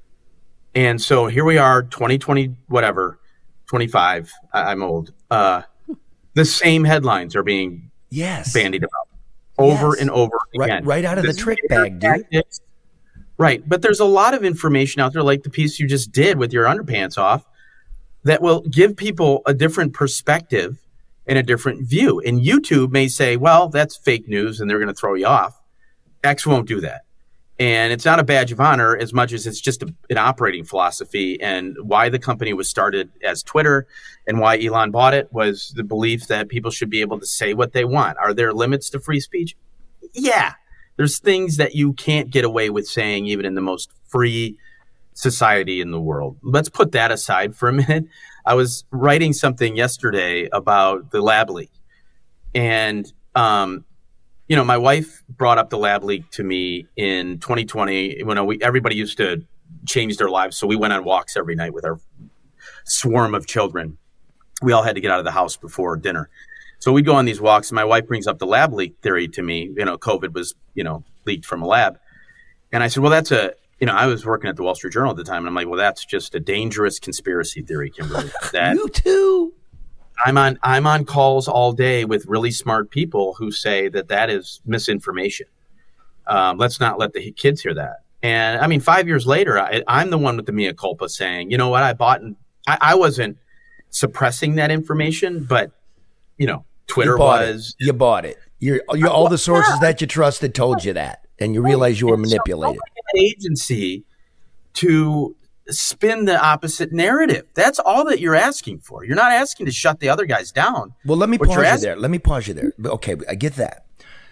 Speaker 7: And so here we are, twenty twenty, whatever, twenty-five. I- I'm old. Uh, the same headlines are being
Speaker 1: yes.
Speaker 7: bandied about over
Speaker 1: yes.
Speaker 7: and over
Speaker 1: right,
Speaker 7: again.
Speaker 1: Right out of
Speaker 7: this
Speaker 1: the trick bag, dude.
Speaker 7: Tactics, right. But there's a lot of information out there, like the piece you just did with your underpants off, that will give people a different perspective and a different view. And YouTube may say, well, that's fake news and they're going to throw you off. X won't do that. And it's not a badge of honor as much as it's just a, an operating philosophy. And why the company was started as Twitter and why Elon bought it was the belief that people should be able to say what they want. Are there limits to free speech? Yeah. There's things that you can't get away with saying even in the most free society in the world. Let's put that aside for a minute. I was writing something yesterday about the lab leak. And, um, you know, my wife brought up the lab leak to me in twenty twenty when we, everybody used to change their lives. So we went on walks every night with our swarm of children. We all had to get out of the house before dinner. So we'd go on these walks, and my wife brings up the lab leak theory to me. You know, COVID was, you know, leaked from a lab. And I said, well, that's a, you know, I was working at the Wall Street Journal at the time. And I'm like, well, that's just a dangerous conspiracy theory, Kimberly. That
Speaker 1: you too.
Speaker 7: I'm on I'm on calls all day with really smart people who say that that is misinformation. Um, let's not let the kids hear that. And I mean, five years later, I, I'm the one with the mea culpa saying, you know what, I bought and I, I wasn't suppressing that information, but you know, Twitter
Speaker 1: you bought
Speaker 7: was.
Speaker 1: It. You bought it. You're, you're all the sources that you trusted told you that, and you realize you were manipulated.
Speaker 7: So an agency to spin the opposite narrative. That's all that you're asking for. You're not asking to shut the other guys down.
Speaker 1: Well, let me
Speaker 7: what
Speaker 1: pause you
Speaker 7: asking-
Speaker 1: there. Let me pause you there. Okay, I get that.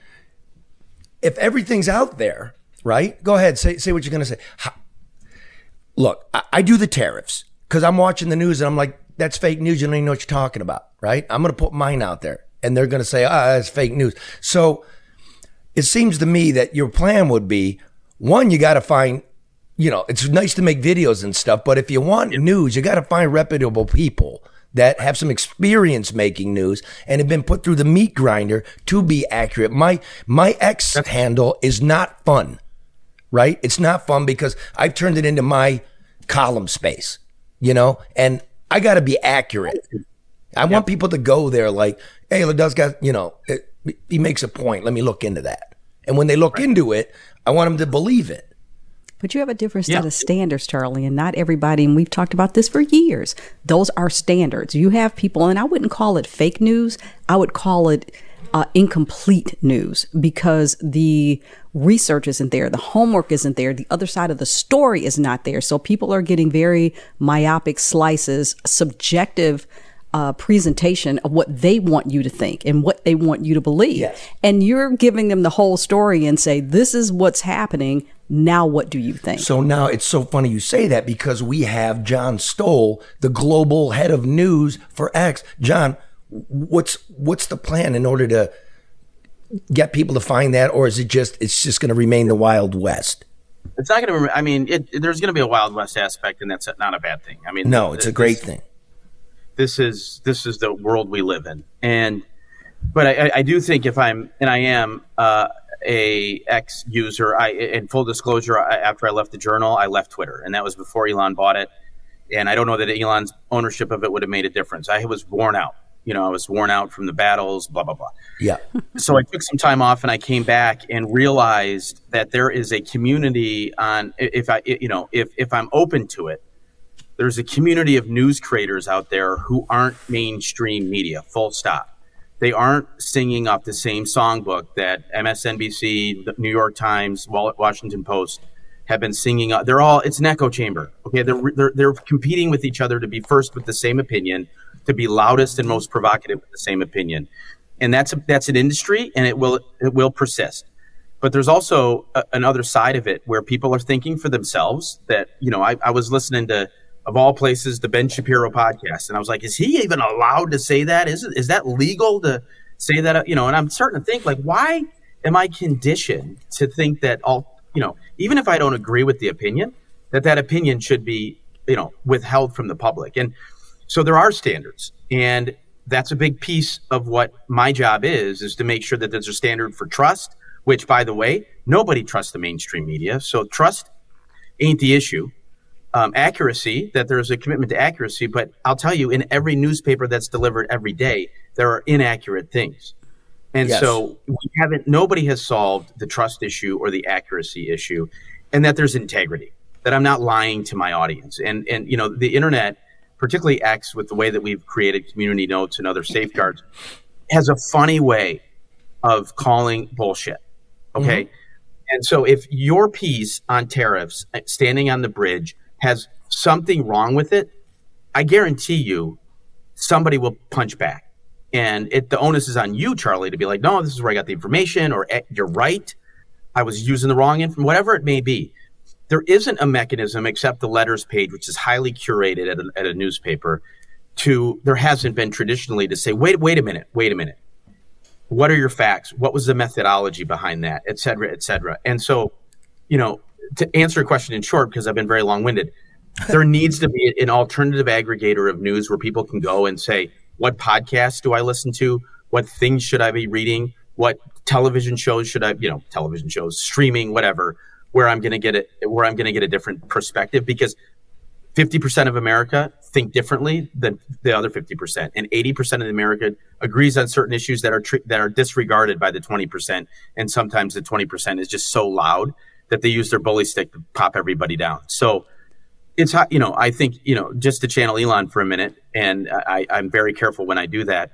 Speaker 1: If everything's out there, right? Go ahead. Say say what you're going to say. How, look, I, I do the tariffs because I'm watching the news and I'm like, that's fake news. You don't even know what you're talking about, right? I'm going to put mine out there and they're going to say, ah, that's fake news. So it seems to me that your plan would be, one, you got to find, you know, it's nice to make videos and stuff, but if you want news, you got to find reputable people that have some experience making news and have been put through the meat grinder to be accurate. My my X handle is not fun, right? It's not fun because I've turned it into my column space, you know, and I got to be accurate. I want people to go there like, hey, Liddell's got, you know, it, he makes a point. Let me look into that. And when they look into it, I want them to believe it.
Speaker 5: But you have a different set
Speaker 7: Yeah.
Speaker 5: of standards, Charlie, and not everybody, and we've talked about this for years. Those are standards. You have people, and I wouldn't call it fake news. I would call it uh, incomplete news because the research isn't there. The homework isn't there. The other side of the story is not there. So people are getting very myopic slices, subjective uh, presentation of what they want you to think and what they want you to believe.
Speaker 1: Yes.
Speaker 5: And you're giving them the whole story and say, this is what's happening. Now, what do you think?
Speaker 1: So now it's so funny you say that because we have John Stoll, the global head of news for X. John, what's what's the plan in order to get people to find that, or is it just it's just going to remain the Wild West?
Speaker 7: It's not going to. I mean, it, there's going to be a Wild West aspect, and that's not a bad thing. I mean,
Speaker 1: No, it's a great
Speaker 7: this,
Speaker 1: thing.
Speaker 7: This is this is the world we live in, and but I, I do think if I'm and I am. Uh, a X user. I, in full disclosure, I, after I left the Journal, I left Twitter, and that was before Elon bought it. And I don't know that Elon's ownership of it would have made a difference. I was worn out. You know, I was worn out from the battles, blah, blah, blah.
Speaker 1: Yeah.
Speaker 7: So I took some time off and I came back and realized that there is a community on, if I, you know, if, if I'm open to it, there's a community of news creators out there who aren't mainstream media, full stop. They aren't singing off the same songbook that M S N B C, the New York Times, Washington Post have been singing. They're all, it's an echo chamber. Okay. They're, they're, they're competing with each other to be first with the same opinion, to be loudest and most provocative with the same opinion. And that's, a, that's an industry and it will, it will persist. But there's also a, another side of it where people are thinking for themselves that, you know, I, I was listening to, of all places, the Ben Shapiro podcast. And I was like, is he even allowed to say that? Is it, is that legal to say that? You know, and I'm starting to think like, why am I conditioned to think that all, you know, even if I don't agree with the opinion, that that opinion should be, you know, withheld from the public. And so there are standards. And that's a big piece of what my job is, is to make sure that there's a standard for trust, which, by the way, nobody trusts the mainstream media. So trust ain't the issue. Um, accuracy, that there's a commitment to accuracy, but I'll tell you, in every newspaper that's delivered every day, there are inaccurate things. And
Speaker 1: Yes.
Speaker 7: so we haven't, nobody has solved the trust issue or the accuracy issue, and that there's integrity, that I'm not lying to my audience. And, and you know, the internet, particularly X, with the way that we've created community notes and other safeguards, has a funny way of calling bullshit. Okay. Mm-hmm. And so if your piece on tariffs, standing on the bridge, has something wrong with it, I guarantee you somebody will punch back. And it, the onus is on you, Charlie, to be like, no, this is where I got the information, or you're right, I was using the wrong information, whatever it may be. There isn't a mechanism except the letters page, which is highly curated at a, at a newspaper, to, there hasn't been traditionally to say, wait, wait a minute, wait a minute. What are your facts? What was the methodology behind that, et cetera, et cetera. And so, you know, to answer a question in short, because I've been very long-winded, there needs to be an alternative aggregator of news where people can go and say, what podcasts do I listen to? What things should I be reading? What television shows should I, you know, television shows, streaming, whatever, where I'm going to get it, where I'm going to get a different perspective, because fifty percent of America think differently than the other fifty percent, and eighty percent of America agrees on certain issues that are tr- that are disregarded by the twenty percent, and sometimes the twenty percent is just so loud that they use their bully stick to pop everybody down. So it's, you know, I think, you know, just to channel Elon for a minute, and I, I'm very careful when I do that,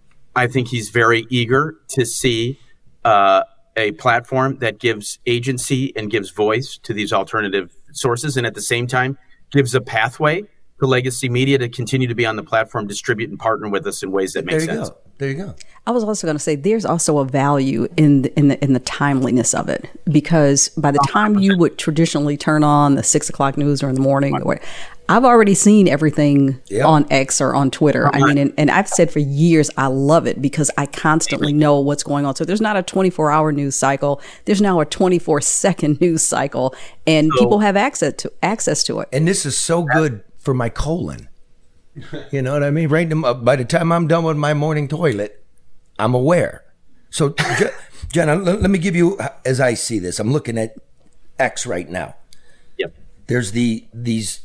Speaker 7: I think he's very eager to see uh, a platform that gives agency and gives voice to these alternative sources, and at the same time gives a pathway for legacy media to continue to be on the platform, distribute and partner with us in ways that make
Speaker 9: there you
Speaker 7: sense.
Speaker 9: Go. There you go.
Speaker 5: I was also going to say there's also a value in the, in the in the timeliness of it, because by the time you would traditionally turn on the six o'clock news or in the morning, or I've already seen everything yep. on X or on Twitter. I mean, and, and I've said for years I love it because I constantly know what's going on. So there's not a twenty-four hour news cycle. There's now a twenty-four second news cycle, and so, people have access to access to it.
Speaker 9: And this is so good for my colon. You know what I mean? Right. By the time I'm done with my morning toilet, I'm aware. So, Jenna, let, let me give you, as I see this, I'm looking at X right now.
Speaker 7: Yep.
Speaker 9: There's the these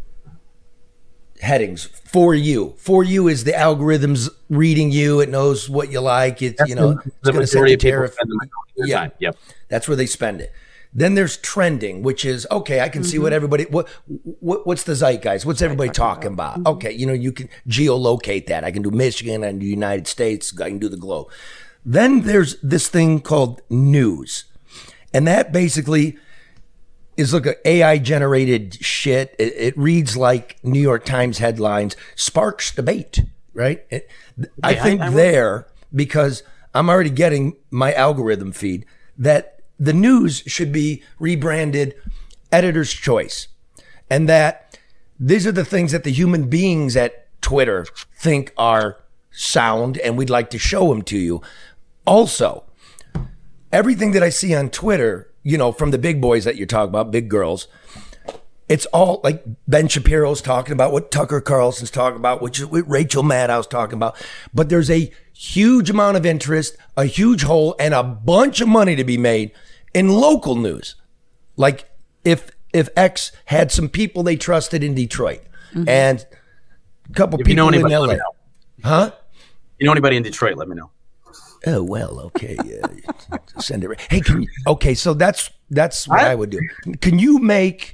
Speaker 9: headings for you. For you is the algorithms reading you. It knows what you like. It, you know, it's going to set the tariff.
Speaker 7: Yeah. Time. Yep.
Speaker 9: That's where they spend it. Then there's trending, which is, okay, I can mm-hmm. see what everybody, what, what what's the zeitgeist? What's everybody talking about? Mm-hmm. Okay, you know, you can geolocate that. I can do Michigan, I can do United States, I can do the globe. Then there's this thing called news. And that basically is like A I generated shit. It, it reads like New York Times headlines, sparks debate, right? It, I think I, I there, because I'm already getting my algorithm feed, that the news should be rebranded editor's choice. And that these are the things that the human beings at Twitter think are sound, and we'd like to show them to you. Also, everything that I see on Twitter, you know, from the big boys that you're talking about, big girls, it's all like Ben Shapiro's talking about, what Tucker Carlson's talking about, which is what Rachel Maddow's talking about. But there's a huge amount of interest, a huge hole, and a bunch of money to be made in local news. Like if if X had some people they trusted in Detroit, mm-hmm. and a couple
Speaker 7: if
Speaker 9: people
Speaker 7: you know anybody,
Speaker 9: in L A. Huh?
Speaker 7: You know anybody in Detroit, let me know.
Speaker 9: Oh, well, okay. Uh, send it. Hey, can you, okay, so that's that's what I, I would do. Can you make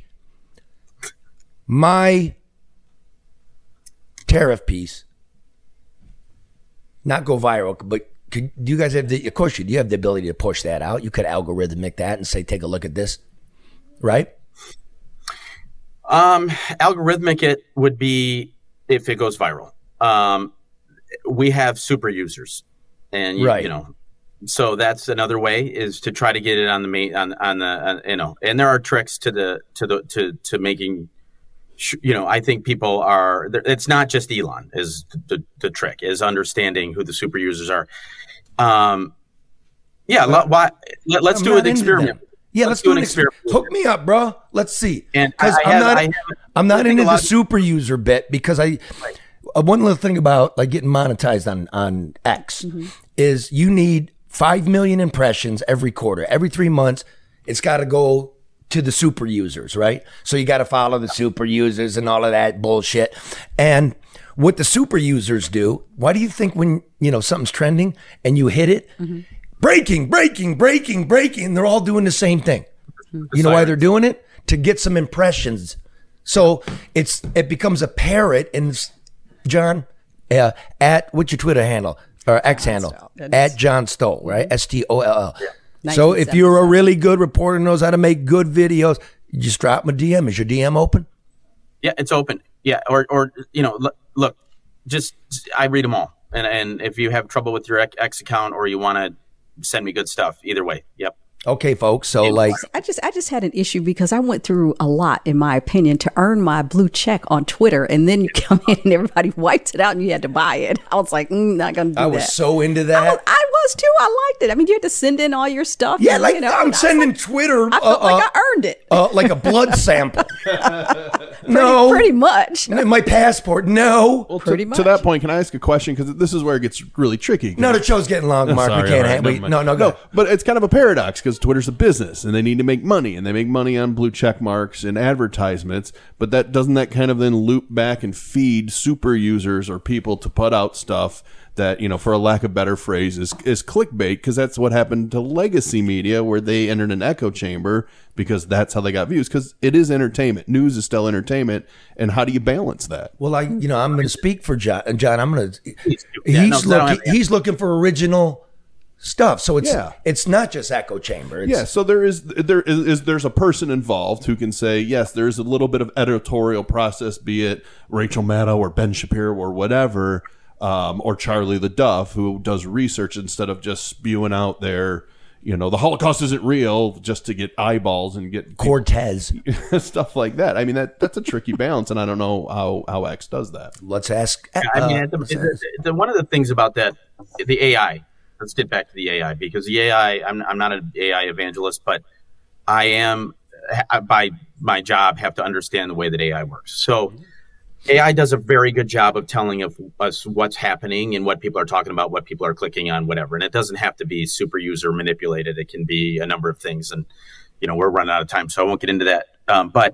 Speaker 9: my tariff piece not go viral, but could, do you guys have the, of course you do, you have the ability to push that out. You could algorithmic that and say, take a look at this, right?
Speaker 7: Um, algorithmic it would be if it goes viral. Um, we have super users, and you,
Speaker 9: right.
Speaker 7: you know, so that's another way is to try to get it on the main, on, on the, on, you know, and there are tricks to the, to the, to, to making, you know, I think people are, it's not just Elon is the, the trick, is understanding who the super users are. Um, yeah, well, why, let, let's I'm do an experiment.
Speaker 9: Yeah, let's, let's do, do an experiment. experiment. Hook me up, bro. Let's see.
Speaker 7: And
Speaker 9: because I'm
Speaker 7: have,
Speaker 9: not,
Speaker 7: have,
Speaker 9: I'm not into the super user bit, because I, right. uh, one little thing about like getting monetized on, on X mm-hmm. is you need five million impressions every quarter, every three months. It's got to go to the super users, right? So you got to follow the super users and all of that bullshit. And what the super users do, why do you think when, you know, something's trending and you hit it, mm-hmm. breaking, breaking, breaking, breaking, they're all doing the same thing. Mm-hmm. You know why they're doing it? To get some impressions. So it's, it becomes a parrot. And John, uh, at, what's your Twitter handle or X handle? At John Stoll, right? S T O L L. So if you're a really good reporter, knows how to make good videos, you just drop them a D M. Is your D M open?
Speaker 7: Yeah, it's open. Yeah, or or you know, look, look just I read them all, and and if you have trouble with your X account or you want to send me good stuff, either way, yep.
Speaker 9: Okay, folks. So, like,
Speaker 5: I just, I just had an issue because I went through a lot, in my opinion, to earn my blue check on Twitter, and then you come in and everybody wiped it out, and you had to buy it. I was like, mm, not gonna do that.
Speaker 9: I was so into that.
Speaker 5: I was, I was too. I liked it. I mean, you had to send in all your stuff.
Speaker 9: Yeah,
Speaker 5: and,
Speaker 9: like
Speaker 5: you know,
Speaker 9: I'm sending
Speaker 5: like,
Speaker 9: Twitter.
Speaker 5: I felt
Speaker 9: uh,
Speaker 5: like
Speaker 9: uh,
Speaker 5: I earned it.
Speaker 9: Uh, like a blood sample.
Speaker 5: pretty,
Speaker 9: no,
Speaker 5: pretty much.
Speaker 9: My passport. No,
Speaker 4: well,
Speaker 5: pretty
Speaker 4: to,
Speaker 5: much.
Speaker 4: To that point, can I ask a question? Because this is where it gets really tricky.
Speaker 9: No, the show's getting long, Mark.
Speaker 4: Sorry,
Speaker 9: we can't.
Speaker 4: right,
Speaker 9: have, we,
Speaker 4: no,
Speaker 9: no, no, go.
Speaker 4: no. But it's kind of a paradox because Twitter's a business and they need to make money, and they make money on blue check marks and advertisements. But that doesn't that kind of then loop back and feed super users or people to put out stuff that, you know, for a lack of better phrase, is, is clickbait, because that's what happened to legacy media, where they entered an echo chamber because that's how they got views, because it is entertainment. News is still entertainment. And how do you balance that?
Speaker 9: Well, I, you know, I'm going to speak for John. And John, I'm going to. He's
Speaker 7: Yeah, no, 'cause I don't
Speaker 9: looking.
Speaker 7: have-
Speaker 9: He's looking for original stuff. So it's
Speaker 4: Yeah.
Speaker 9: it's not just echo chamber. It's,
Speaker 4: Yeah, so there is there is, is there's a person involved who can say, yes, there's a little bit of editorial process, be it Rachel Maddow or Ben Shapiro or whatever, um, or Charlie the Duff, who does research instead of just spewing out there, you know, the Holocaust isn't real, just to get eyeballs and get
Speaker 9: Cortez
Speaker 4: stuff like that. I mean, that that's a tricky balance, and I don't know how how X does that.
Speaker 9: Let's ask. Uh,
Speaker 7: I mean, the, the, the, one of the things about that, the A I. Let's get back to the A I, because the A I, I'm, I'm not an A I evangelist, but I am, by my job, have to understand the way that A I works. So A I does a very good job of telling of us what's happening and what people are talking about, what people are clicking on, whatever. And it doesn't have to be super user manipulated. It can be a number of things. And, you know, we're running out of time, so I won't get into that. Um, but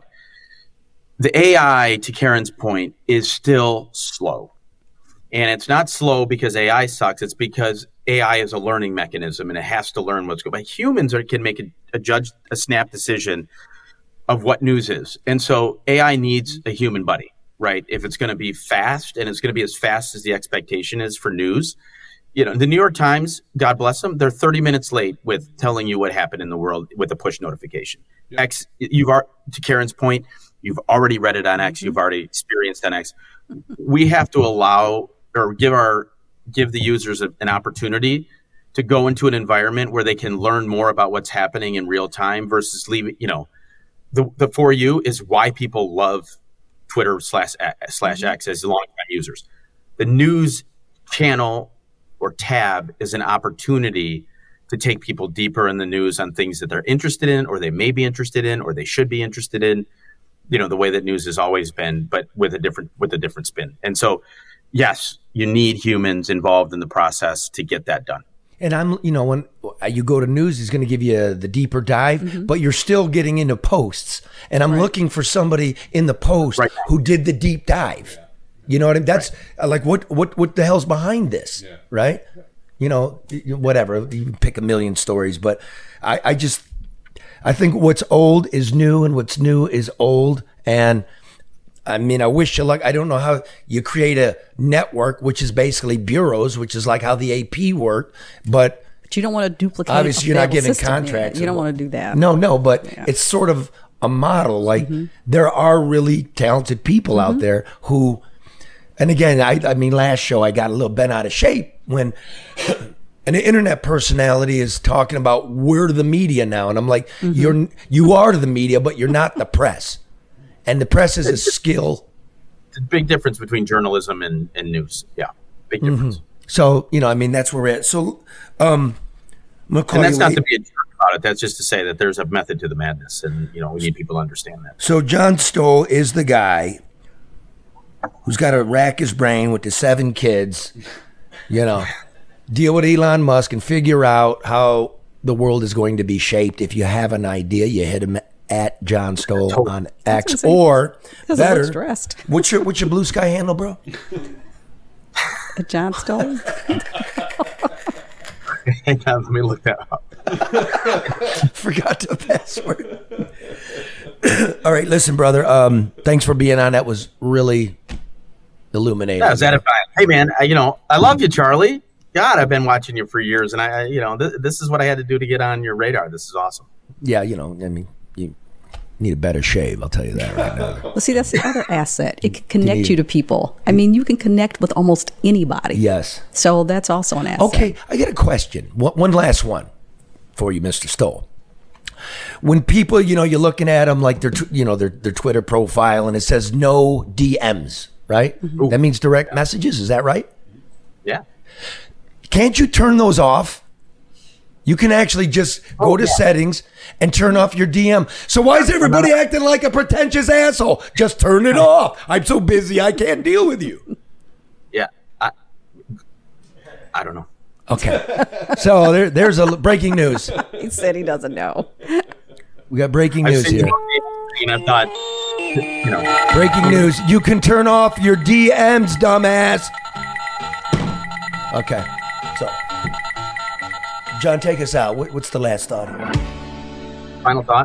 Speaker 7: the A I, to Karen's point, is still slow. And it's not slow because A I sucks. It's because A I is a learning mechanism, and it has to learn what's going on. Humans are, can make a, a judge, a snap decision of what news is. And so A I needs a human buddy, right? If it's going to be fast, and it's going to be as fast as the expectation is for news. You know, the New York Times, God bless them, they're thirty minutes late with telling you what happened in the world with a push notification. Yeah. X, you've are, to Karen's point, you've already read it on X. Mm-hmm. You've already experienced on X. We have to allow or give our give the users a, an opportunity to go into an environment where they can learn more about what's happening in real time versus leaving, you know, the, the for you is why people love Twitter slash slash X as longtime users. The news channel or tab is an opportunity to take people deeper in the news on things that they're interested in, or they may be interested in, or they should be interested in, you know, the way that news has always been, but with a different, with a different spin. And so, yes, you need humans involved in the process to get that done.
Speaker 9: And I'm, you know, when you go to news, he's going to give you the deeper dive, mm-hmm. but you're still getting into posts. And I'm right. looking for somebody in the post right. who did the deep dive. You know what I mean? That's right. like, what, what, what the hell's behind this? Yeah. Right. You know, whatever, you can pick a million stories, but I, I just, I think what's old is new and what's new is old. And I mean, I wish you luck. I don't know how you create a network, which is basically bureaus, which is like how the A P worked, but
Speaker 5: but you don't want to duplicate.
Speaker 9: Obviously, you're not giving contracts.
Speaker 5: You don't want to do that.
Speaker 9: No, no, but yeah. it's sort of a model. Like mm-hmm. there are really talented people mm-hmm. out there who, and again, I, I mean, last show I got a little bent out of shape when an internet personality is talking about we're the media now, and I'm like, mm-hmm. you're you are the media, but you're not the press. And the press is a skill.
Speaker 7: It's a big difference between journalism and, and news. Yeah, big difference.
Speaker 9: Mm-hmm. So, you know, I mean, that's where we're at. So, um,
Speaker 7: and that's not to be a jerk about it. That's just to say that there's a method to the madness. And, you know, we need people to understand that.
Speaker 9: So John Stoll is the guy who's got to rack his brain with the seven kids, you know, deal with Elon Musk and figure out how the world is going to be shaped. If you have an idea, you hit him at John Stoll on X, or better,
Speaker 5: stressed.
Speaker 9: what's your what's your Blue Sky handle, bro?
Speaker 5: At John Stoll.
Speaker 7: Hang on, let me look that up.
Speaker 9: Forgot the password. All right, listen, brother. Um, thanks for being on. That was really illuminating.
Speaker 7: That was edifying. Hey, man, I, you know I love you, Charlie. God, I've been watching you for years, and I, you know, th- this is what I had to do to get on your radar. This is awesome.
Speaker 1: Yeah, you know, I mean, you need a better shave. I'll tell you that right now.
Speaker 5: Well, see, that's the other asset. It can connect
Speaker 1: need-
Speaker 5: you to people. I mean, you can connect with almost anybody.
Speaker 1: Yes.
Speaker 5: So that's also an asset.
Speaker 1: Okay, I got a question. One, one last one for you, Mister Stoll. When people, you know, you're looking at them like their, tw- you know, their their Twitter profile, and it says no D Ms, right?
Speaker 7: Mm-hmm.
Speaker 1: That means direct messages. Is that right?
Speaker 7: Yeah.
Speaker 1: Can't you turn those off? You can actually just go
Speaker 7: Oh,
Speaker 1: to
Speaker 7: yeah.
Speaker 1: settings and turn off your D M. So why is everybody acting like a pretentious asshole? Just turn it off. I'm so busy, I can't deal with you.
Speaker 7: Yeah. I, I don't know.
Speaker 1: Okay. So there, there's a breaking news.
Speaker 5: He said he doesn't know.
Speaker 1: We got breaking
Speaker 7: I've
Speaker 1: news
Speaker 7: seen
Speaker 1: here.
Speaker 7: you, and I thought, you know,
Speaker 1: Breaking news. You can turn off your D Ms, dumbass. Okay. So, John, take us out. What, what's the last thought here?
Speaker 7: final thought.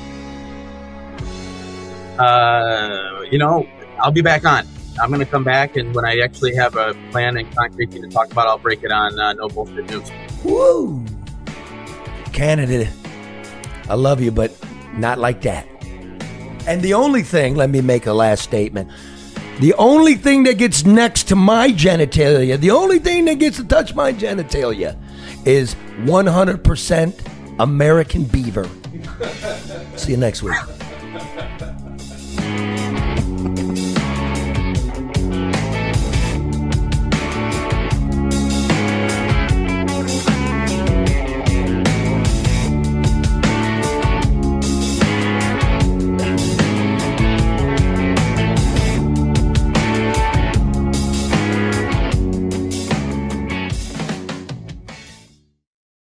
Speaker 7: Uh, you know, I'll be back on. I'm going to come back, and when I actually have a plan and concrete thing to talk about, I'll break it on uh, No Bullshit News.
Speaker 1: Woo! Canada, I love you, but not like that. And the only thing, let me make a last statement. The only thing that gets next to my genitalia, the only thing that gets to touch my genitalia is one hundred percent American beaver. See you next week.